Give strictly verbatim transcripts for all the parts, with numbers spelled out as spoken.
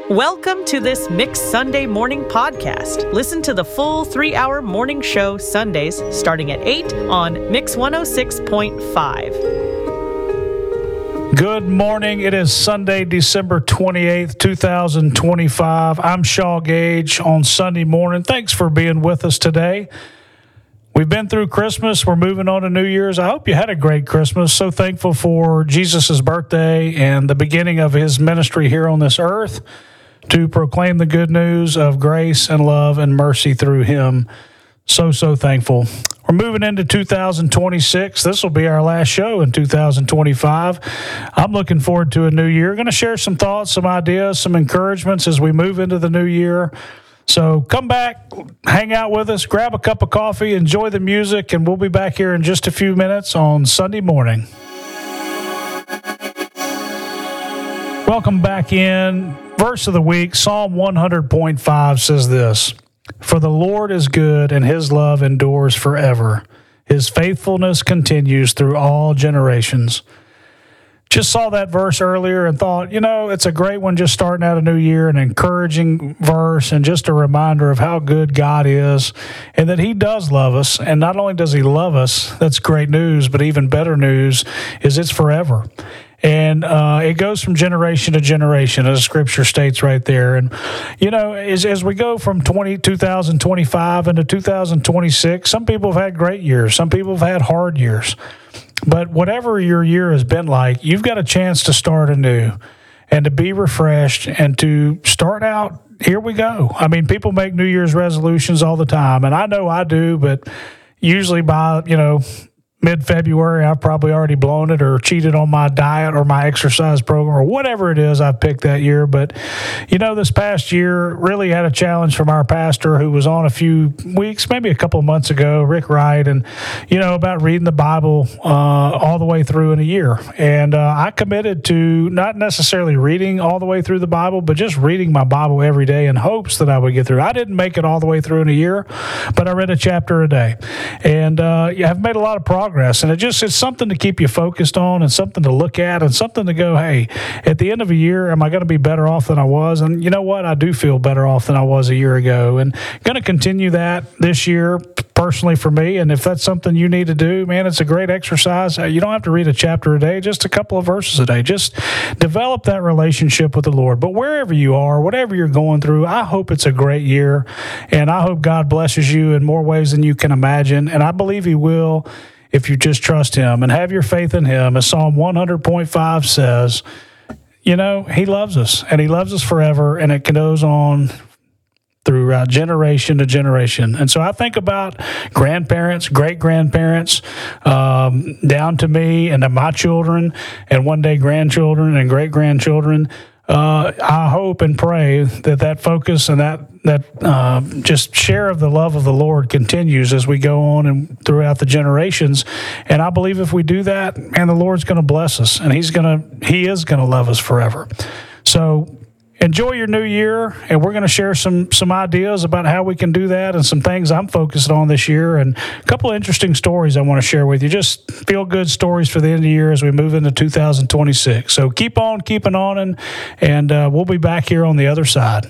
Welcome to this Mixed Sunday Morning podcast. Listen to the full three-hour morning show Sundays starting at eight on Mix one oh six point five. Good morning. It is Sunday, December twenty-eighth, twenty twenty-five. I'm Shaw Gage on Sunday morning. Thanks for being with us today. We've been through Christmas. We're moving on to New Year's. I hope you had a great Christmas. So thankful for Jesus' birthday and the beginning of his ministry here on this earth to proclaim the good news of grace and love and mercy through him. So, so thankful. We're moving into two thousand twenty-six. This will be our last show in two thousand twenty-five. I'm looking forward to a new year. Going to share some thoughts, some ideas, some encouragements as we move into the new year. So come back, hang out with us, grab a cup of coffee, enjoy the music, and we'll be back here in just a few minutes on Sunday morning. Welcome back in. Verse of the week, Psalm one hundred point five says this: "For the Lord is good, and his love endures forever. His faithfulness continues through all generations." Just saw that verse earlier and thought, you know, it's a great one just starting out a new year, an encouraging verse, and just a reminder of how good God is and that he does love us. And not only does he love us, that's great news, but even better news is it's forever. And uh, it goes from generation to generation, as Scripture states right there. And, you know, as, as we go from twenty, two thousand twenty-five into two thousand twenty-six, some people have had great years. Some people have had hard years. But whatever your year has been like, you've got a chance to start anew and to be refreshed and to start out, here we go. I mean, people make New Year's resolutions all the time, and I know I do, but usually by, you know, mid-February, I've probably already blown it or cheated on my diet or my exercise program or whatever it is I've picked that year. But, you know, this past year really had a challenge from our pastor who was on a few weeks, maybe a couple of months ago, Rick Wright, and, you know, about reading the Bible uh, all the way through in a year. And uh, I committed to not necessarily reading all the way through the Bible, but just reading my Bible every day in hopes that I would get through. I didn't make it all the way through in a year, but I read a chapter a day. And uh, yeah, I've made a lot of progress. And it just it's something to keep you focused on and something to look at and something to go, hey, at the end of a year, am I going to be better off than I was? And you know what? I do feel better off than I was a year ago. And going to continue that this year personally for me. And if that's something you need to do, man, it's a great exercise. You don't have to read a chapter a day, just a couple of verses a day. Just develop that relationship with the Lord. But wherever you are, whatever you're going through, I hope it's a great year. And I hope God blesses you in more ways than you can imagine. And I believe he will, if you just trust him and have your faith in him. As Psalm one hundred point five says, you know, he loves us and he loves us forever, and it goes on throughout generation to generation. And so I think about grandparents, great-grandparents, um, down to me and to my children, and one day grandchildren and great-grandchildren. Uh, I hope and pray that that focus and that that uh, just share of the love of the Lord continues as we go on and throughout the generations. And I believe if we do that, man, the Lord's going to bless us, and He's going to He is going to love us forever. So enjoy your new year, and we're going to share some some ideas about how we can do that and some things I'm focused on this year, and a couple of interesting stories I want to share with you. Just feel-good stories for the end of the year as we move into two thousand twenty-six. So keep on keeping on, and, and uh, we'll be back here on the other side.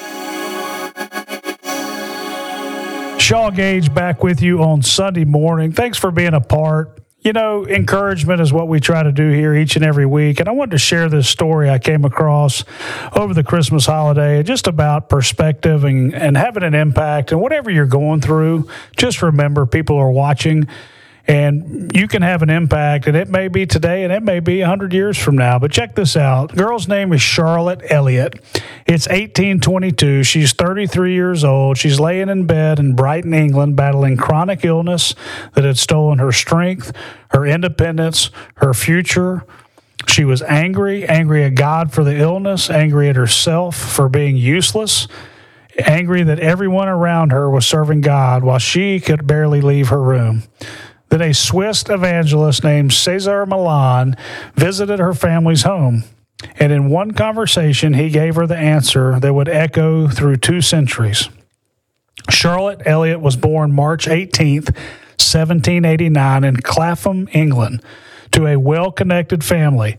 Shaw Gage back with you on Sunday morning. Thanks for being a part. You know, encouragement is what we try to do here each and every week. And I wanted to share this story I came across over the Christmas holiday, just about perspective and, and having an impact. And whatever you're going through, just remember people are watching. And you can have an impact, and it may be today, and it may be one hundred years from now. But check this out. The girl's name is Charlotte Elliott. It's eighteen twenty-two. She's thirty-three years old. She's laying in bed in Brighton, England, battling chronic illness that had stolen her strength, her independence, her future. She was angry, angry at God for the illness, angry at herself for being useless, angry that everyone around her was serving God while she could barely leave her room. Then a Swiss evangelist named Cesar Millan visited her family's home. And in one conversation, he gave her the answer that would echo through two centuries. Charlotte Elliott was born March eighteenth, seventeen eighty-nine in Clapham, England, to a well-connected family.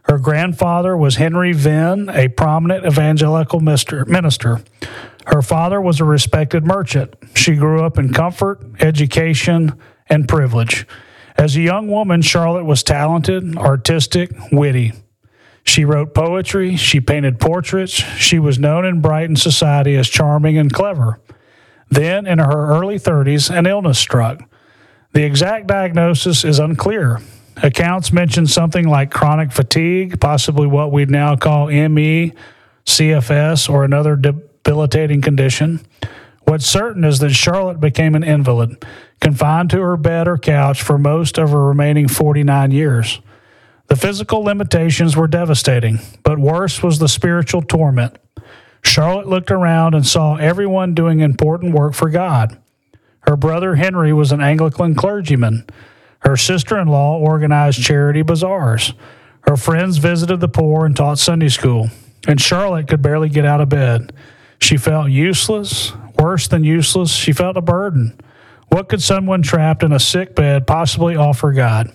Her grandfather was Henry Venn, a prominent evangelical minister. Her father was a respected merchant. She grew up in comfort, education, and privilege. As a young woman, Charlotte was talented, artistic, witty. She wrote poetry. She painted portraits. She was known in Brighton society as charming and clever. Then, in her early thirties, an illness struck. The exact diagnosis is unclear. Accounts mention something like chronic fatigue, possibly what we'd now call M E, C F S, or another debilitating condition. What's certain is that Charlotte became an invalid, confined to her bed or couch for most of her remaining forty-nine years. The physical limitations were devastating, but worse was the spiritual torment. Charlotte looked around and saw everyone doing important work for God. Her brother Henry was an Anglican clergyman. Her sister-in-law organized charity bazaars. Her friends visited the poor and taught Sunday school. And Charlotte could barely get out of bed. She felt useless. Worse than useless, she felt a burden. What could someone trapped in a sick bed possibly offer God?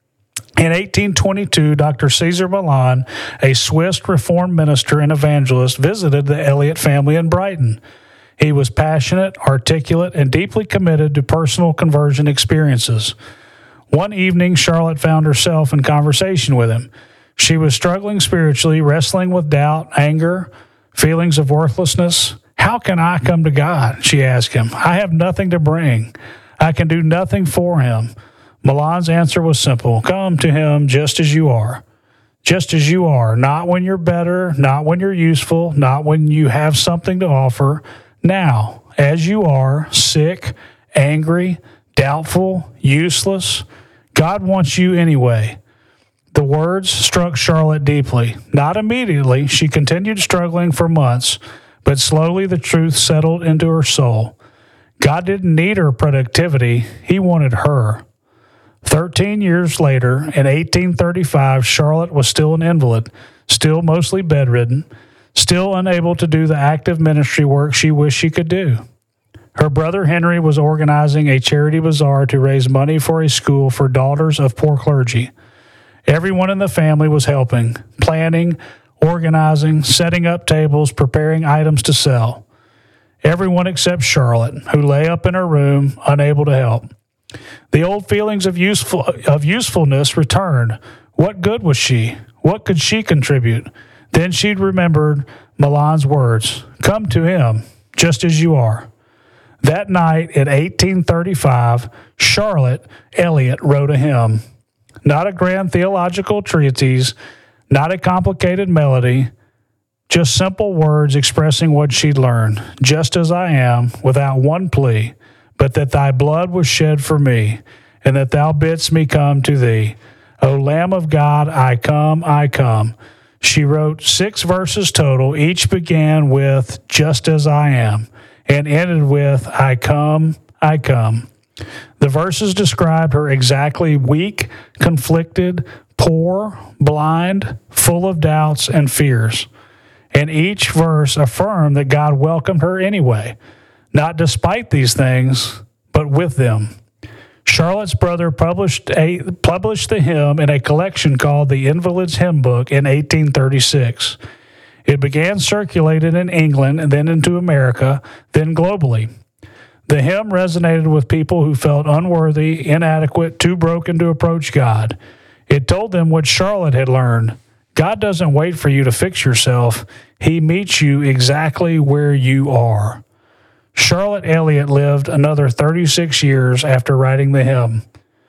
In eighteen twenty-two, Doctor Caesar Milan, a Swiss Reformed minister and evangelist, visited the Elliott family in Brighton. He was passionate, articulate, and deeply committed to personal conversion experiences. One evening, Charlotte found herself in conversation with him. She was struggling spiritually, wrestling with doubt, anger, feelings of worthlessness. How can I come to God? She asked him. I have nothing to bring. I can do nothing for him. Milan's answer was simple. Come to him just as you are. Just as you are. Not when you're better, not when you're useful, not when you have something to offer. Now, as you are, sick, angry, doubtful, useless, God wants you anyway. The words struck Charlotte deeply. Not immediately. She continued struggling for months, but slowly the truth settled into her soul. God didn't need her productivity. He wanted her. Thirteen years later, in eighteen thirty-five, Charlotte was still an invalid, still mostly bedridden, still unable to do the active ministry work she wished she could do. Her brother Henry was organizing a charity bazaar to raise money for a school for daughters of poor clergy. Everyone in the family was helping, planning, organizing, setting up tables, preparing items to sell. Everyone except Charlotte, who lay up in her room, unable to help. The old feelings of useful of usefulness returned. What good was she? What could she contribute? Then she'd remembered Milan's words, come to him, just as you are. That night in eighteen thirty-five, Charlotte Elliott wrote a hymn. Not a grand theological treatise, not a complicated melody, just simple words expressing what she'd learned. Just as I am, without one plea, but that thy blood was shed for me, and that thou bidst me come to thee. O Lamb of God, I come, I come. She wrote six verses total. Each began with, just as I am, and ended with, I come, I come. The verses described her exactly weak, conflicted, poor, blind, full of doubts and fears. And each verse affirmed that God welcomed her anyway, not despite these things, but with them. Charlotte's brother published a published the hymn in a collection called the Invalid's Hymn Book in eighteen thirty-six. It began circulated in England and then into America, then globally. The hymn resonated with people who felt unworthy, inadequate, too broken to approach God. It told them what Charlotte had learned. God doesn't wait for you to fix yourself. He meets you exactly where you are. Charlotte Elliott lived another thirty-six years after writing the hymn,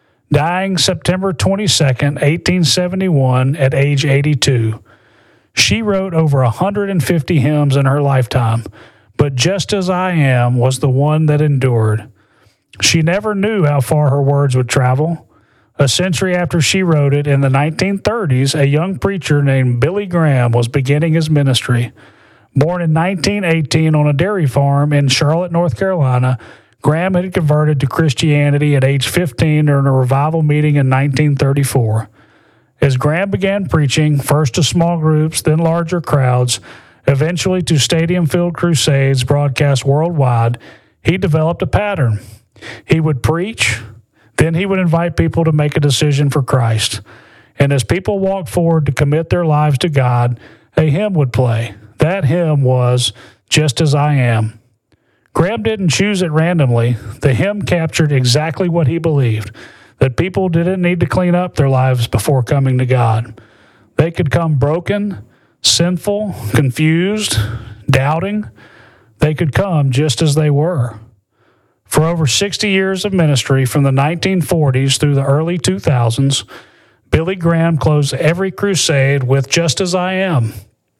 dying September twenty-second, eighteen seventy-one, at age eighty-two. She wrote over one hundred fifty hymns in her lifetime, but Just as I Am was the one that endured. She never knew how far her words would travel. A century after she wrote it, in the nineteen thirties, a young preacher named Billy Graham was beginning his ministry. Born in nineteen eighteen on a dairy farm in Charlotte, North Carolina, Graham had converted to Christianity at age fifteen during a revival meeting in nineteen thirty-four. As Graham began preaching, first to small groups, then larger crowds, eventually to stadium-filled crusades broadcast worldwide, he developed a pattern. He would preach, then he would invite people to make a decision for Christ. And as people walked forward to commit their lives to God, a hymn would play. That hymn was Just As I Am. Graham didn't choose it randomly. The hymn captured exactly what he believed, that people didn't need to clean up their lives before coming to God. They could come broken, sinful, confused, doubting. They could come just as they were. For over sixty years of ministry, from the nineteen forties through the early two thousands, Billy Graham closed every crusade with Just As I Am.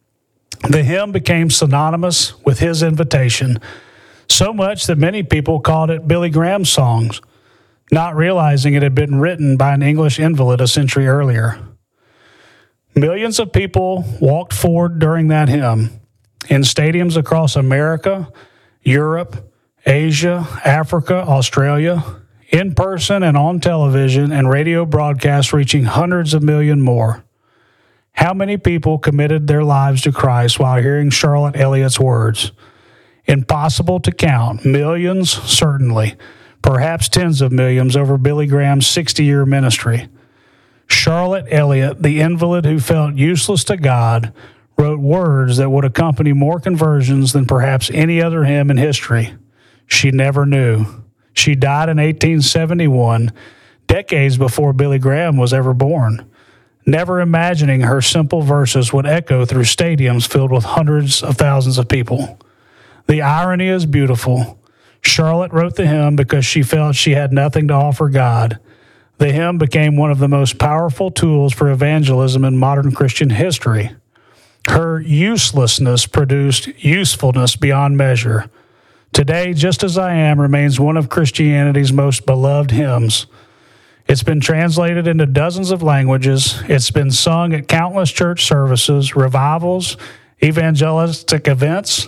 The hymn became synonymous with his invitation, so much that many people called it Billy Graham songs, not realizing it had been written by an English invalid a century earlier. Millions of people walked forward during that hymn in stadiums across America, Europe, Asia, Africa, Australia, in person and on television and radio broadcasts reaching hundreds of million more. How many people committed their lives to Christ while hearing Charlotte Elliott's words? Impossible to count. Millions, certainly. Perhaps tens of millions over Billy Graham's sixty-year ministry. Charlotte Elliott, the invalid who felt useless to God, wrote words that would accompany more conversions than perhaps any other hymn in history. She never knew. She died in eighteen seventy-one, decades before Billy Graham was ever born, never imagining her simple verses would echo through stadiums filled with hundreds of thousands of people. The irony is beautiful. Charlotte wrote the hymn because she felt she had nothing to offer God. The hymn became one of the most powerful tools for evangelism in modern Christian history. Her uselessness produced usefulness beyond measure. Today, Just As I Am remains one of Christianity's most beloved hymns. It's been translated into dozens of languages. It's been sung at countless church services, revivals, evangelistic events.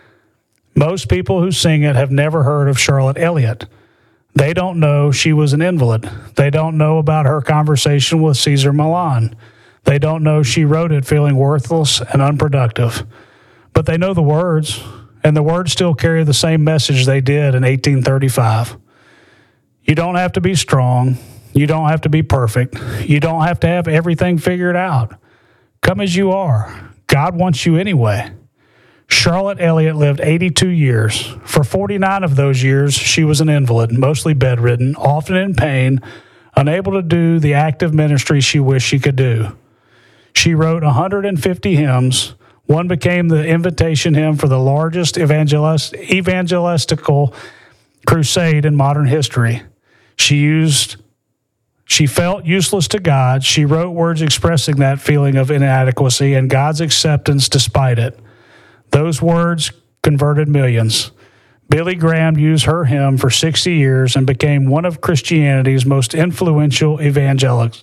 Most people who sing it have never heard of Charlotte Elliott. They don't know she was an invalid. They don't know about her conversation with Cesar Millan. They don't know she wrote it feeling worthless and unproductive. But they know the words, and the words still carry the same message they did in eighteen thirty-five. You don't have to be strong. You don't have to be perfect. You don't have to have everything figured out. Come as you are. God wants you anyway. Charlotte Elliott lived eighty-two years. For forty-nine of those years, she was an invalid, mostly bedridden, often in pain, unable to do the active ministry she wished she could do. She wrote one hundred fifty hymns. One became the invitation hymn for the largest evangelist, evangelistical crusade in modern history. She used, she felt useless to God. She wrote words expressing that feeling of inadequacy and God's acceptance despite it. Those words converted millions. Billy Graham used her hymn for sixty years and became one of Christianity's most influential evangelists.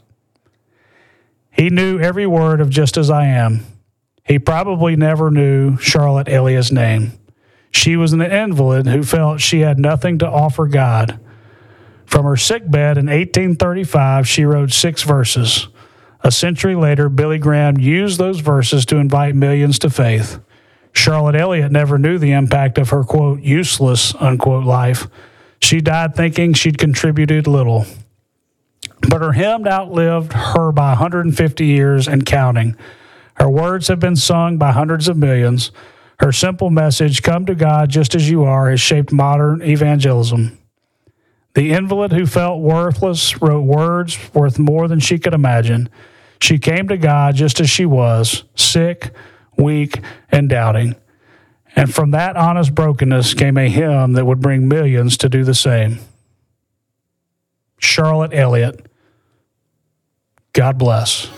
He knew every word of Just As I Am. He probably never knew Charlotte Elliott's name. She was an invalid who felt she had nothing to offer God. From her sickbed in eighteen thirty-five, she wrote six verses. A century later, Billy Graham used those verses to invite millions to faith. Charlotte Elliott never knew the impact of her, quote, useless, unquote, life. She died thinking she'd contributed little. But her hymn outlived her by one hundred fifty years and counting. Her words have been sung by hundreds of millions. Her simple message, come to God just as you are, has shaped modern evangelism. The invalid who felt worthless wrote words worth more than she could imagine. She came to God just as she was, sick, weak, and doubting. And from that honest brokenness came a hymn that would bring millions to do the same. Charlotte Elliott. God bless.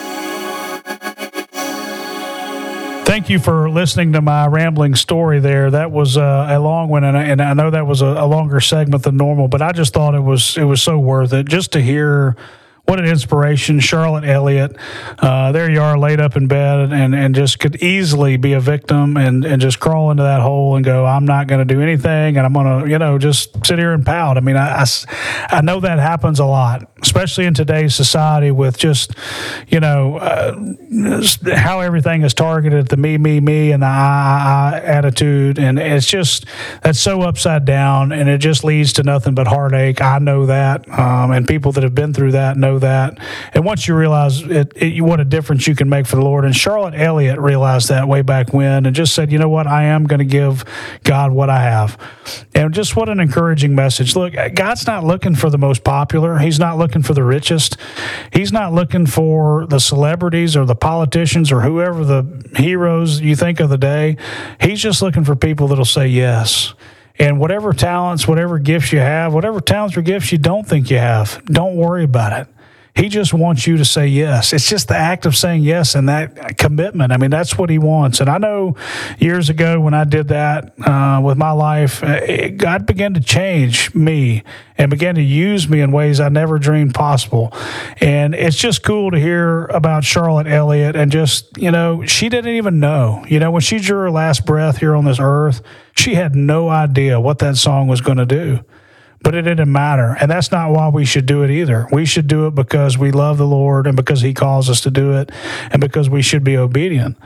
Thank you for listening to my rambling story there. That was uh, a long one, and I, and I know that was a, a longer segment than normal, but I just thought it was it was so worth it just to hear what an inspiration. Charlotte Elliott, uh, there you are laid up in bed and, and just could easily be a victim and, and just crawl into that hole and go, I'm not going to do anything and I'm going to, you know, just sit here and pout. I mean, I, I, I know that happens a lot, especially in today's society with just, you know, uh, how everything is targeted at the me, me, me and the I, I, I attitude. And it's just, that's so upside down and it just leads to nothing but heartache. I know that. Um, and people that have been through that know know that. And once you realize it, it, what a difference you can make for the Lord. And Charlotte Elliott realized that way back when and just said, you know what, I am going to give God what I have. And just what an encouraging message. Look, God's not looking for the most popular. He's not looking for the richest. He's not looking for the celebrities or the politicians or whoever the heroes you think of the day. He's just looking for people that'll say yes. And whatever talents, whatever gifts you have, whatever talents or gifts you don't think you have, don't worry about it. He just wants you to say yes. It's just the act of saying yes and that commitment. I mean, that's what he wants. And I know years ago when I did that uh, with my life, it, God began to change me and began to use me in ways I never dreamed possible. And it's just cool to hear about Charlotte Elliott and just, you know, she didn't even know. You know, when she drew her last breath here on this earth, she had no idea what that song was going to do. But it didn't matter. And that's not why we should do it either. We should do it because we love the Lord and because he calls us to do it and because we should be obedient.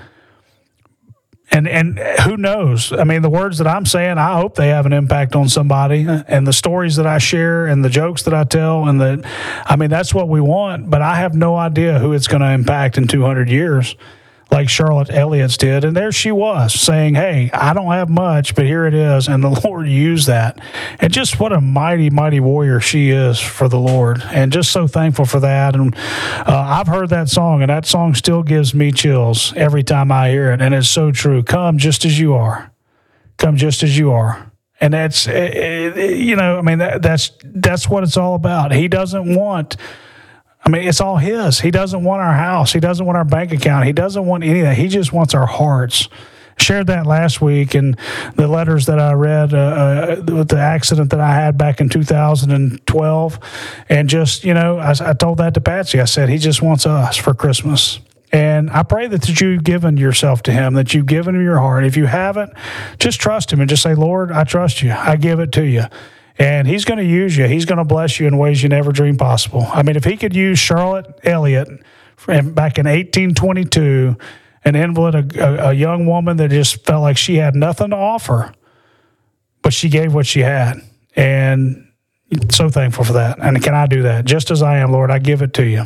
And and who knows? I mean, the words that I'm saying, I hope they have an impact on somebody. And the stories that I share and the jokes that I tell, and the, I mean, that's what we want. But I have no idea who it's going to impact in two hundred years. Like Charlotte Elliott's did. And there she was saying, hey, I don't have much, but here it is. And the Lord used that. And just what a mighty, mighty warrior she is for the Lord. And just so thankful for that. And uh, I've heard that song, and that song still gives me chills every time I hear it. And it's so true. Come just as you are. Come just as you are. And that's, you know, I mean, that, that's that's what it's all about. He doesn't want... I mean, it's all his. He doesn't want our house. He doesn't want our bank account. He doesn't want any of that. He just wants our hearts. Shared that last week in the letters that I read uh, uh, with the accident that I had back in two thousand twelve. And just, you know, I, I told that to Patsy. I said, he just wants us for Christmas. And I pray that, that you've given yourself to him, that you've given him your heart. If you haven't, just trust him and just say, Lord, I trust you. I give it to you. And he's going to use you. He's going to bless you in ways you never dreamed possible. I mean, if he could use Charlotte Elliott back in eighteen twenty-two, an invalid, a, a young woman that just felt like she had nothing to offer, but she gave what she had. And so thankful for that. And can I do that? Just as I am, Lord, I give it to you.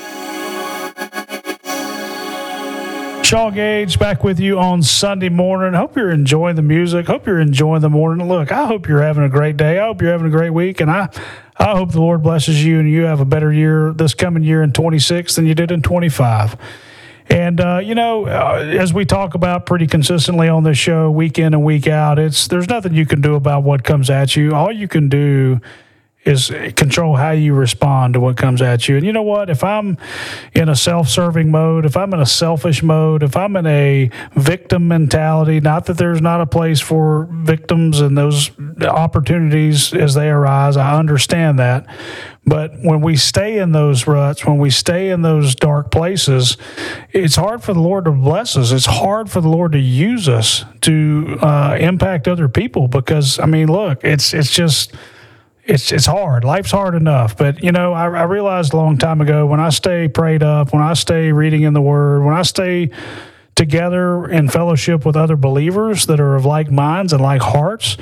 Shaw Gage back with you on Sunday morning. Hope you're enjoying the music. Hope you're enjoying the morning. Look, I hope you're having a great day. I hope you're having a great week. And I, I hope the Lord blesses you and you have a better year this coming year in twenty-six than you did in twenty-five. And, uh, you know, uh, as we talk about pretty consistently on this show, week in and week out, it's there's nothing you can do about what comes at you. All you can do is control how you respond to what comes at you. And you know what? If I'm in a self-serving mode, if I'm in a selfish mode, if I'm in a victim mentality, not that there's not a place for victims and those opportunities as they arise, I understand that. But when we stay in those ruts, when we stay in those dark places, it's hard for the Lord to bless us. It's hard for the Lord to use us to uh, impact other people because, I mean, look, it's it's just... It's it's hard. Life's hard enough. But, you know, I, I realized a long time ago, when I stay prayed up, when I stay reading in the Word, when I stay together in fellowship with other believers that are of like minds and like hearts,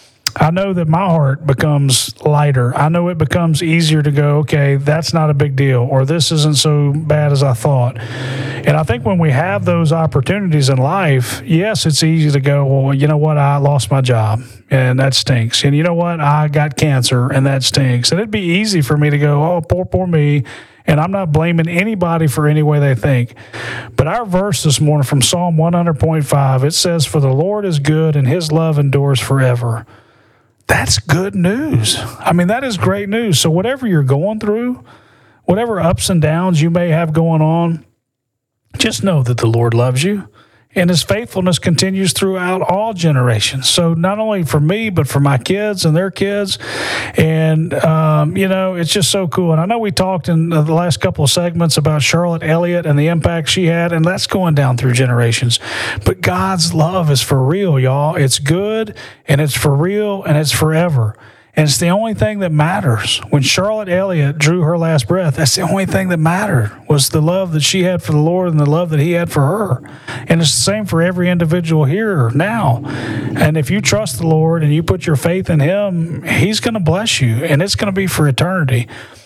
I know that my heart becomes lighter. I know it becomes easier to go, okay, that's not a big deal, or this isn't so bad as I thought. And I think when we have those opportunities in life, yes, it's easy to go, well, you know what, I lost my job, and that stinks. And you know what, I got cancer, and that stinks. And it'd be easy for me to go, oh, poor, poor me, and I'm not blaming anybody for any way they think. But our verse this morning from Psalm one hundred point five, it says, for the Lord is good, and his love endures forever. That's good news. I mean, that is great news. So whatever you're going through, whatever ups and downs you may have going on, just know that the Lord loves you, and his faithfulness continues throughout all generations. So not only for me, but for my kids and their kids. And, um, you know, it's just so cool. And I know we talked in the last couple of segments about Charlotte Elliott and the impact she had, and that's going down through generations. But God's love is for real, y'all. It's good, and it's for real, and it's forever. And it's the only thing that matters. When Charlotte Elliott drew her last breath, that's the only thing that mattered, was the love that she had for the Lord and the love that he had for her. And it's the same for every individual here now. And if you trust the Lord and you put your faith in him, he's going to bless you, and it's going to be for eternity.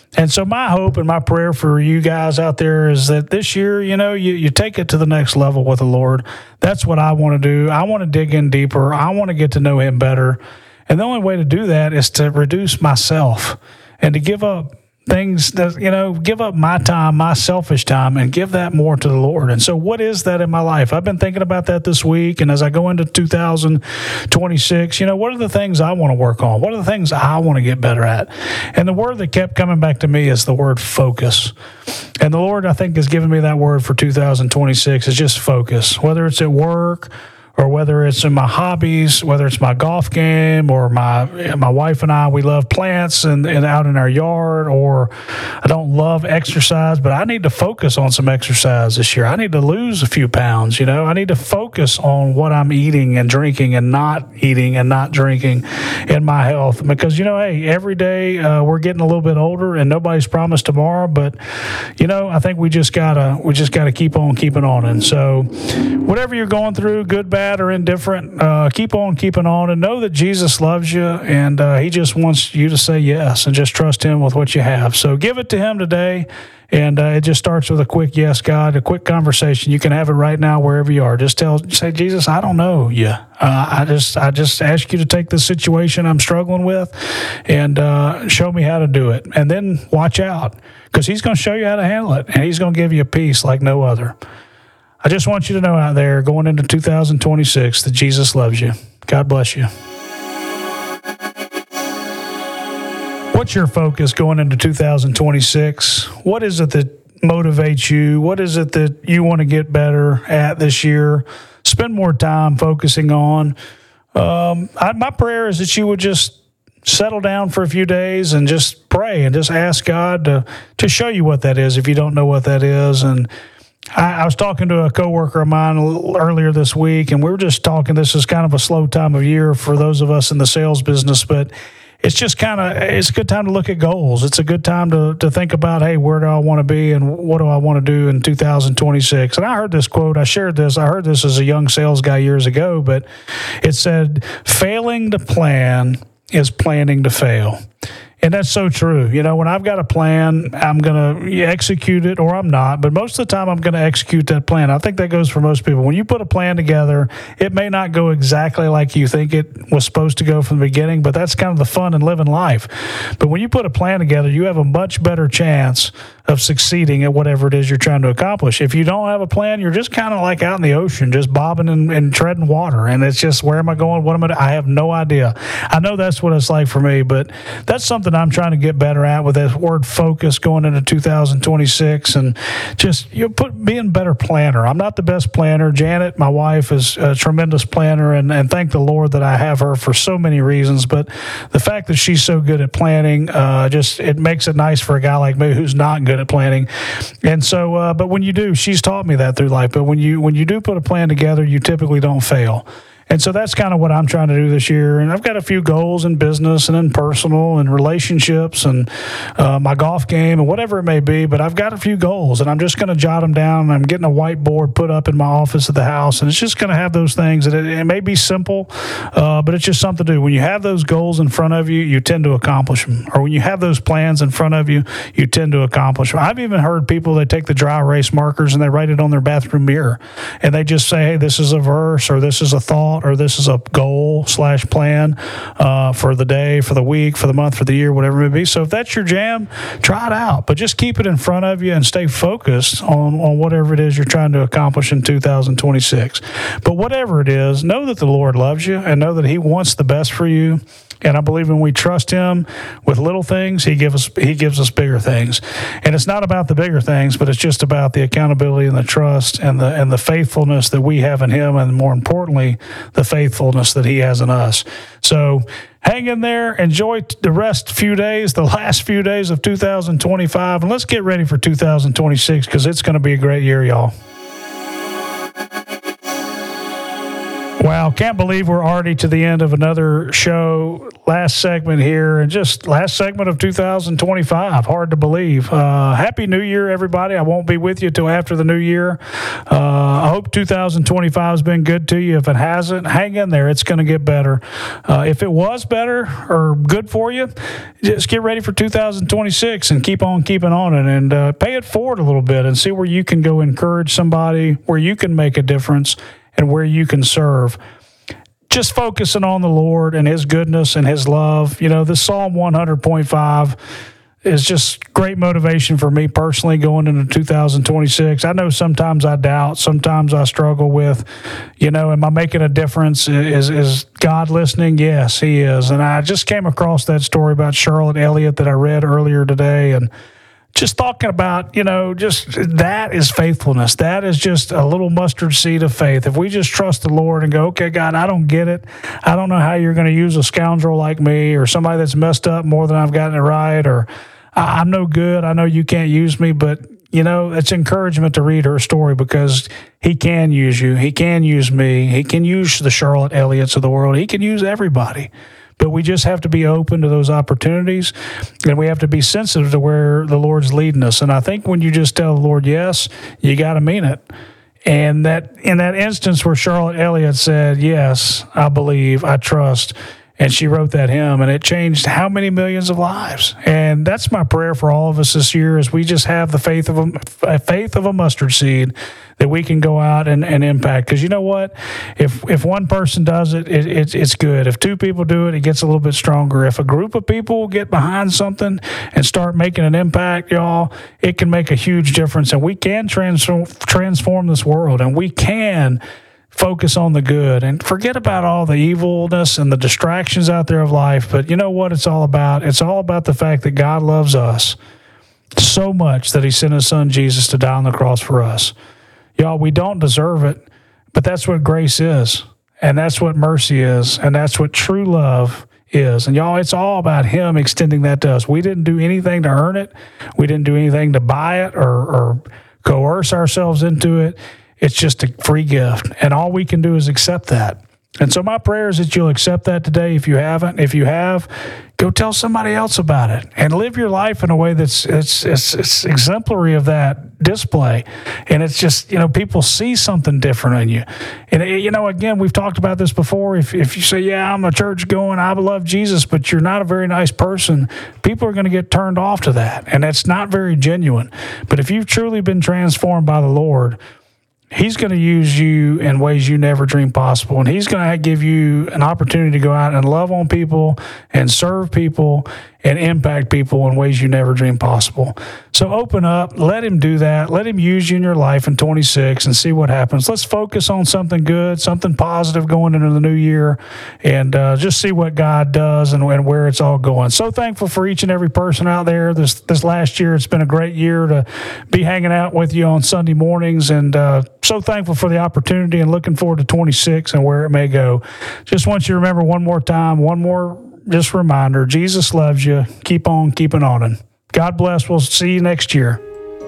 And so my hope and my prayer for you guys out there is that this year, you know, you, you take it to the next level with the Lord. That's what I want to do. I want to dig in deeper. I want to get to know him better. And the only way to do that is to reduce myself and to give up things that, you know, give up my time, my selfish time, and give that more to the Lord. And so what is that in my life? I've been thinking about that this week. And as I go into two thousand twenty-six, you know, what are the things I want to work on? What are the things I want to get better at? And the word that kept coming back to me is the word focus. And the Lord, I think, has given me that word for two thousand twenty-six is just focus, whether it's at work, or whether it's in my hobbies, whether it's my golf game, or my my wife and I, we love plants and, and out in our yard, or I don't love exercise, but I need to focus on some exercise this year. I need to lose a few pounds, you know. I need to focus on what I'm eating and drinking and not eating and not drinking in my health. Because, you know, hey, every day uh, we're getting a little bit older and nobody's promised tomorrow, but, you know, I think we just gotta, we just gotta keep on keeping on. And so whatever you're going through, good, bad, or indifferent, uh, keep on keeping on and know that Jesus loves you, and uh, he just wants you to say yes and just trust him with what you have. So give it to him today, and uh, it just starts with a quick yes, God, a quick conversation. You can have it right now wherever you are. Just tell, say, Jesus, I don't know you. Uh, I just I just ask you to take this situation I'm struggling with and uh, show me how to do it. And then watch out, because he's going to show you how to handle it, and he's going to give you a peace like no other. I just want you to know out there going into two thousand twenty-six that Jesus loves you. God bless you. What's your focus going into two thousand twenty-six? What is it that motivates you? What is it that you want to get better at this year? Spend more time focusing on. Um, I, my prayer is that you would just settle down for a few days and just pray and just ask God to, to show you what that is if you don't know what that is. And I, I was talking to a coworker of mine a little earlier this week, and we were just talking. This is kind of a slow time of year for those of us in the sales business, but it's just kind of, it's a good time to look at goals. It's a good time to to think about, hey, where do I want to be and what do I want to do in two thousand twenty-six? And I heard this quote. I shared this. I heard this as a young sales guy years ago, but it said, failing to plan is planning to fail. And that's so true. You know, when I've got a plan, I'm going to execute it or I'm not. But most of the time, I'm going to execute that plan. I think that goes for most people. When you put a plan together, it may not go exactly like you think it was supposed to go from the beginning, but that's kind of the fun in living life. But when you put a plan together, you have a much better chance of succeeding at whatever it is you're trying to accomplish. If you don't have a plan, you're just kind of like out in the ocean, just bobbing and, and treading water. And it's just, where am I going? What am I doing? I have no idea. I know that's what it's like for me, but that's something I'm trying to get better at with that word focus going into two thousand twenty-six, and just, you know, put being a better planner. I'm not the best planner. Janet, my wife, is a tremendous planner, and, and thank the Lord that I have her for so many reasons. But the fact that she's so good at planning, uh, just, it makes it nice for a guy like me who's not good at planning. And so, uh, but when you do, she's taught me that through life. But when you when you do put a plan together, you typically don't fail. And so that's kind of what I'm trying to do this year. And I've got a few goals in business and in personal and relationships and uh, my golf game and whatever it may be. But I've got a few goals, and I'm just going to jot them down. And I'm getting a whiteboard put up in my office at the house. And it's just going to have those things. And it, it may be simple, uh, but it's just something to do. When you have those goals in front of you, you tend to accomplish them. Or when you have those plans in front of you, you tend to accomplish them. I've even heard people, they take the dry erase markers and they write it on their bathroom mirror. And they just say, hey, this is a verse, or this is a thought, or this is a goal slash plan uh, for the day, for the week, for the month, for the year, whatever it may be. So if that's your jam, try it out. But just keep it in front of you and stay focused on, on whatever it is you're trying to accomplish in two thousand twenty-six. But whatever it is, know that the Lord loves you and know that he wants the best for you. And I believe when we trust him with little things, he gives us he gives us bigger things. And it's not about the bigger things, but it's just about the accountability and the trust and the and the faithfulness that we have in him, and more importantly, the faithfulness that he has in us. So hang in there, enjoy the rest few days, the last few days of two thousand twenty-five, and let's get ready for two thousand twenty-six, because it's going to be a great year, y'all. Wow, can't believe we're already to the end of another show. Last segment here, and just last segment of two thousand twenty-five. Hard to believe. Uh, Happy New Year, everybody. I won't be with you till after the new year. Uh, I hope two thousand twenty-five has been good to you. If it hasn't, hang in there. It's going to get better. Uh, if it was better or good for you, just get ready for two thousand twenty-six and keep on keeping on it, and uh, pay it forward a little bit and see where you can go encourage somebody, where you can make a difference, and where you can serve. Just focusing on the Lord and His goodness and His love. You know, this Psalm one hundred point five is just great motivation for me personally going into two thousand twenty-six. I know sometimes I doubt, sometimes I struggle with, you know, am I making a difference? Is is God listening? Yes, He is. And I just came across that story about Charlotte Elliott that I read earlier today, and just talking about, you know, just that is faithfulness. That is just a little mustard seed of faith. If we just trust the Lord and go, okay, God, I don't get it. I don't know how you're going to use a scoundrel like me or somebody that's messed up more than I've gotten it right, or I'm no good. I know you can't use me, but, you know, it's encouragement to read her story because He can use you. He can use me. He can use the Charlotte Elliott's of the world. He can use everybody. But we just have to be open to those opportunities, and we have to be sensitive to where the Lord's leading us. And I think when you just tell the Lord yes, you got to mean it. And that in that instance where Charlotte Elliott said, yes, I believe, I trust, and she wrote that hymn, and it changed how many millions of lives. And that's my prayer for all of us this year, is we just have the faith of a, a faith of a mustard seed that we can go out and, and impact. Because you know what? If if one person does it, it, it, it's good. If two people do it, it gets a little bit stronger. If a group of people get behind something and start making an impact, y'all, it can make a huge difference. And we can transform, transform this world, and we can focus on the good and forget about all the evilness and the distractions out there of life. But you know what it's all about? It's all about the fact that God loves us so much that He sent His Son Jesus to die on the cross for us. Y'all, we don't deserve it, but that's what grace is, and that's what mercy is, and that's what true love is. And y'all, it's all about Him extending that to us. We didn't do anything to earn it. We didn't do anything to buy it or, or coerce ourselves into it. It's just a free gift, and all we can do is accept that. And so my prayer is that you'll accept that today if you haven't. If you have, go tell somebody else about it and live your life in a way that's it's, it's, it's exemplary of that display. And it's just, you know, people see something different in you. And, you know, again, we've talked about this before. If, if you say, yeah, I'm a church going, I love Jesus, but you're not a very nice person, people are going to get turned off to that. And that's not very genuine. But if you've truly been transformed by the Lord, He's going to use you in ways you never dreamed possible. And He's going to give you an opportunity to go out and love on people and serve people and impact people in ways you never dreamed possible. So open up, let Him do that. Let Him use you in your life in twenty-six and see what happens. Let's focus on something good, something positive going into the new year, and uh, just see what God does and, and where it's all going. So thankful for each and every person out there. This this last year, it's been a great year to be hanging out with you on Sunday mornings, and uh, so thankful for the opportunity and looking forward to twenty-six and where it may go. Just want you to remember one more time, one more just reminder, Jesus loves you. Keep on keeping on it. God bless. We'll see you next year.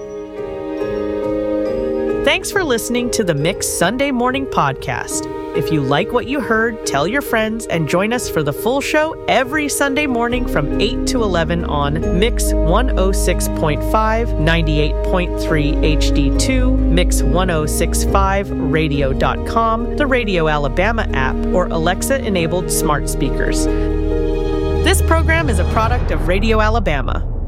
Thanks for listening to the Mix Sunday Morning Podcast. If you like what you heard, tell your friends and join us for the full show every Sunday morning from eight to eleven on Mix one oh six point five, ninety-eight point three H D two, Mix ten sixty-five radio dot com, the Radio Alabama app, or Alexa-enabled smart speakers. This program is a product of Radio Alabama.